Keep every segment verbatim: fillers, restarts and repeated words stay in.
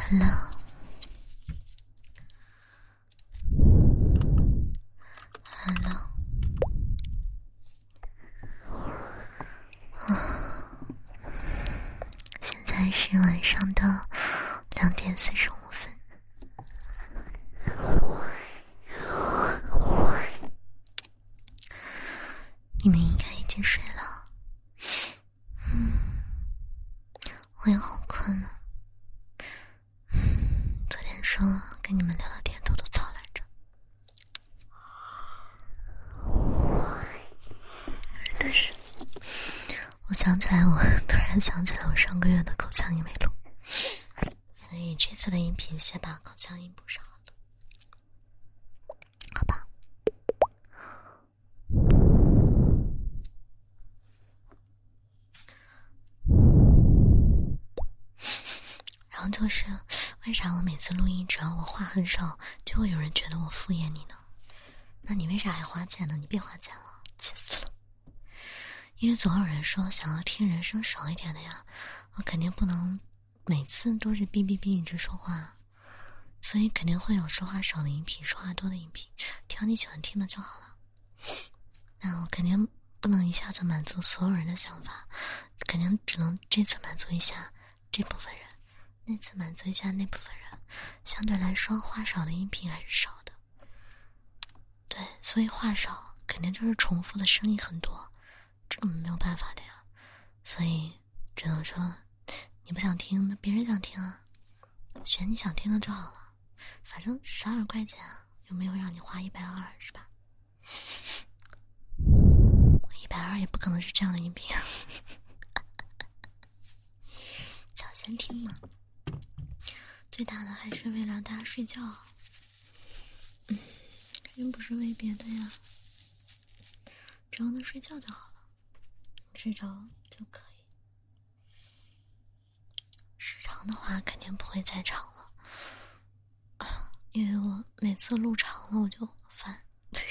Hello， Hello， 现在是晚上的两点四十五分。你们应该已经睡了，嗯，我也好困啊。昨天说跟你们聊聊天吐吐槽来着，但是我想起来，我突然想起来我上个月的口腔音没录，所以这次的音频先把口腔音补上了，好吧。然后就是为啥我每次录音只要我话很少就会有人觉得我敷衍你呢？那你为啥还花钱呢？你别花钱了，气死了。因为总有人说想要听人声少一点的呀，我肯定不能每次都是哔哔哔一直说话，所以肯定会有说话少的音频，说话多的音频，挑你喜欢听的就好了。那我肯定不能一下子满足所有人的想法，肯定只能这次满足一下这部分人，那次满足一下那部分人，相对来说话少的音频还是少的。对，所以话少肯定就是重复的声音很多，这个没有办法的呀。所以只能说你不想听，那别人想听啊，选你想听的就好了，反正十二块钱啊，又没有让你花一百二，是吧？一百二也不可能是这样的音频，想先听嘛。最大的还是为了让大家睡觉，嗯，肯定不是为别的呀，只要能睡觉就好了，睡着就可以。时长的话肯定不会再长了啊，因为我每次录长了我就烦。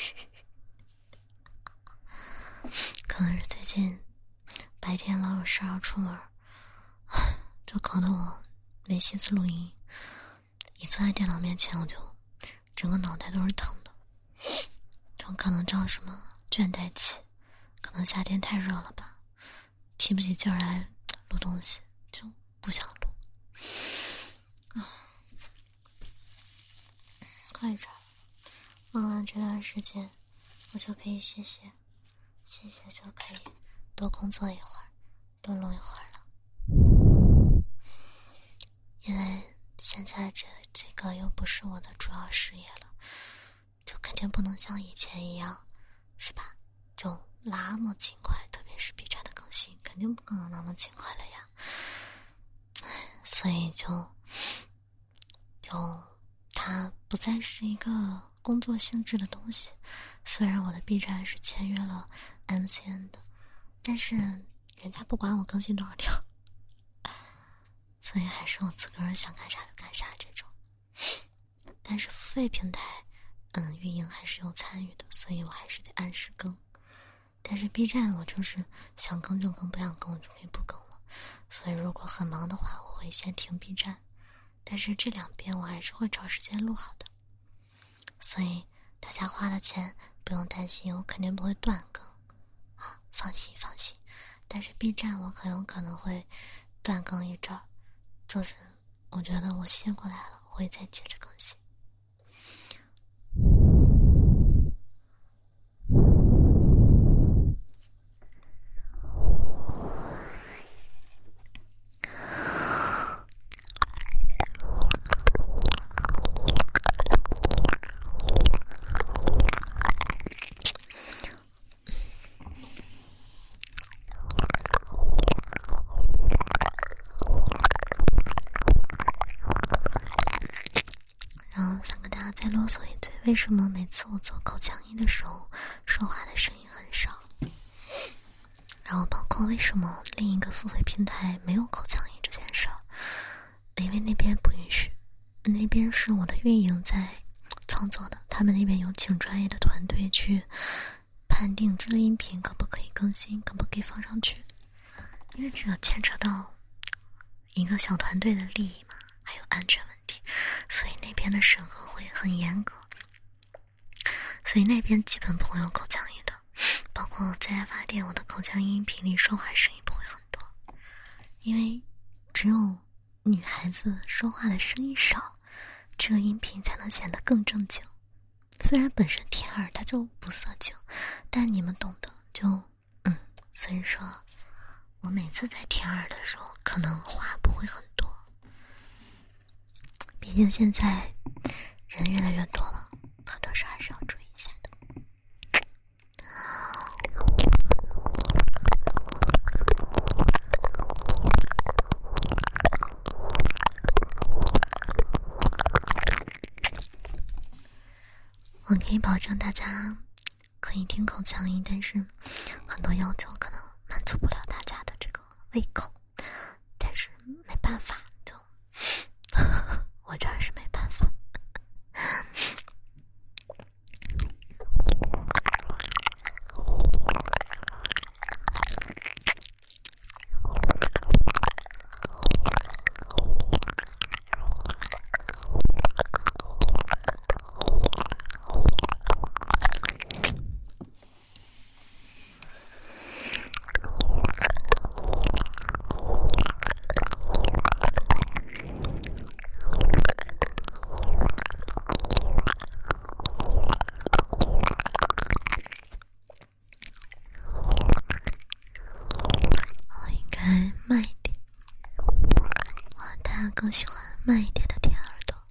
可能是最近白天老有事要出门，就搞得我没心思录音，一坐在电脑面前我就整个脑袋都是疼的，就可能叫什么倦怠期，可能夏天太热了吧，提不起劲儿来录东西，就不想录啊。快点，忘了这段时间我就可以歇歇歇歇，就可以多工作一会儿，多录一会儿了。因为现在这这个又不是我的主要事业了，就肯定不能像以前一样，是吧？就那么勤快，特别是 B 站的更新，肯定不可能那么勤快了呀。所以就就它不再是一个工作性质的东西。虽然我的 B 站是签约了 M C N 的，但是人家不管我更新多少条，所以还是我自个儿想干啥就干啥这种。但是付费平台嗯，运营还是有参与的，所以我还是得按时更。但是 B 站我就是想更就更，不想更我就可以不更了。所以如果很忙的话我会先停 B 站，但是这两边我还是会找时间录好的。所以大家花了钱不用担心，我肯定不会断更啊，放心放心。但是 B 站我很有可能会断更一阵儿，就是我觉得我歇过来了，我会再接着更新。再啰嗦一嘴，为什么每次我做口腔音的时候说话的声音很少？然后包括为什么另一个付费平台没有口腔音这件事儿，因为那边不允许，那边是我的运营在操作的，他们那边有请专业的团队去判定这个音频可不可以更新，可不可以放上去，因为这个牵扯到一个小团队的利益嘛， 还有安全问题，所以那边的审核会很严格，所以那边基本不会有口腔音的，包括在爱发电，我的口腔音频里说话声音不会很多，因为只有女孩子说话的声音少，这个音频才能显得更正经。虽然本身甜耳它就不色情，但你们懂得就嗯，所以说我每次在甜耳的时候可能话不会很多，毕竟现在人越来越多了，很多事还是要注意一下的。我可以保证大家可以听口腔音，但是很多要求可能满足不了大家的这个胃口，但是没办法，就我这儿是没办法。更喜欢慢一点的甜耳朵。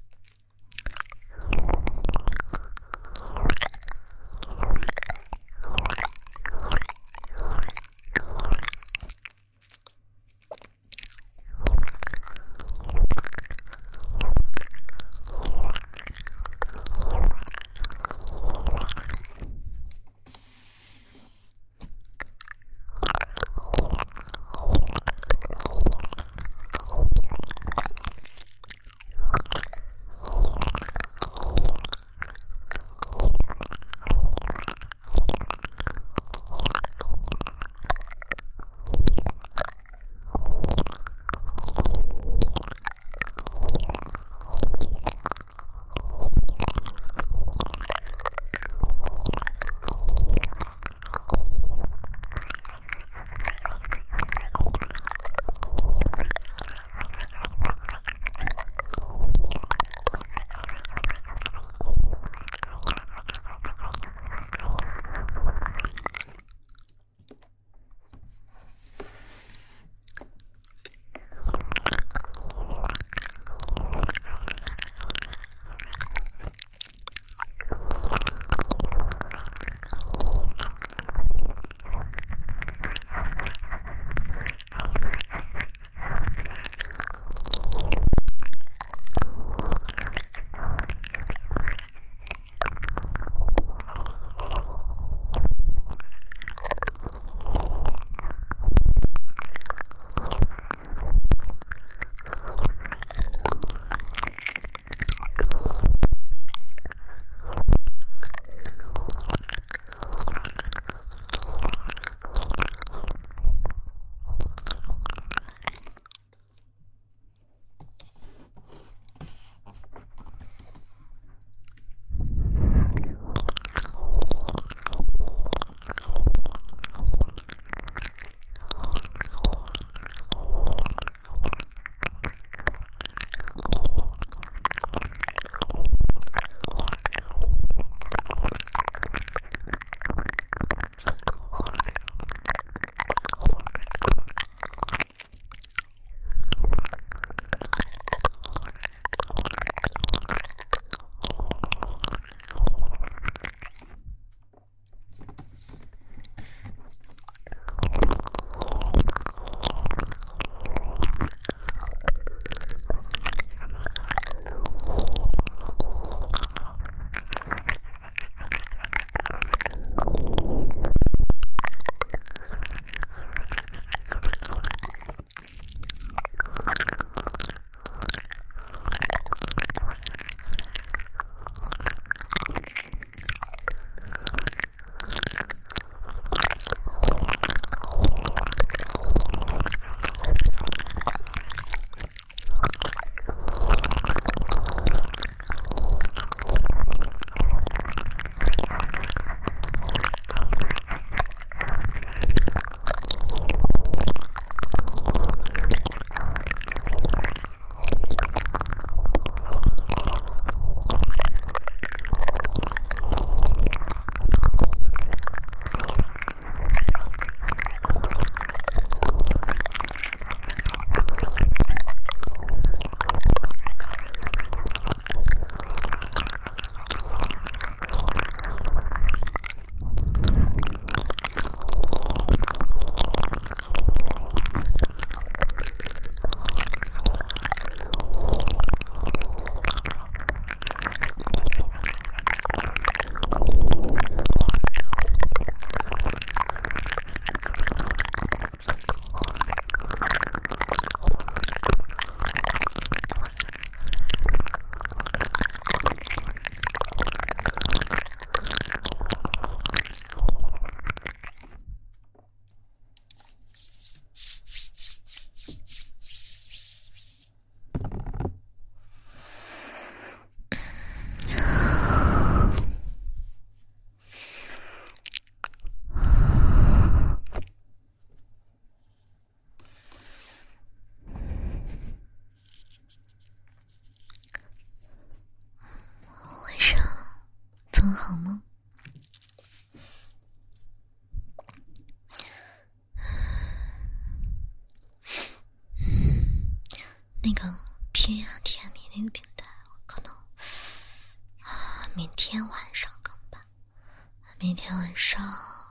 那个偏啊甜蜜那个平台，我可能啊明天晚上更吧。明天晚上，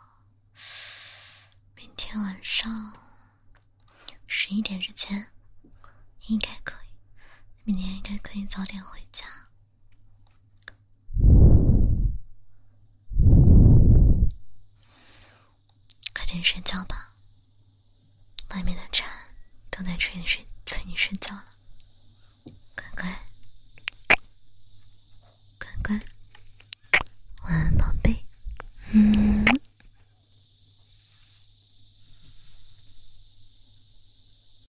明天晚上十一点之前应该可以，明天应该可以早点回家。快点睡觉吧，外面的蝉都在催你睡，催你睡觉了，乖乖。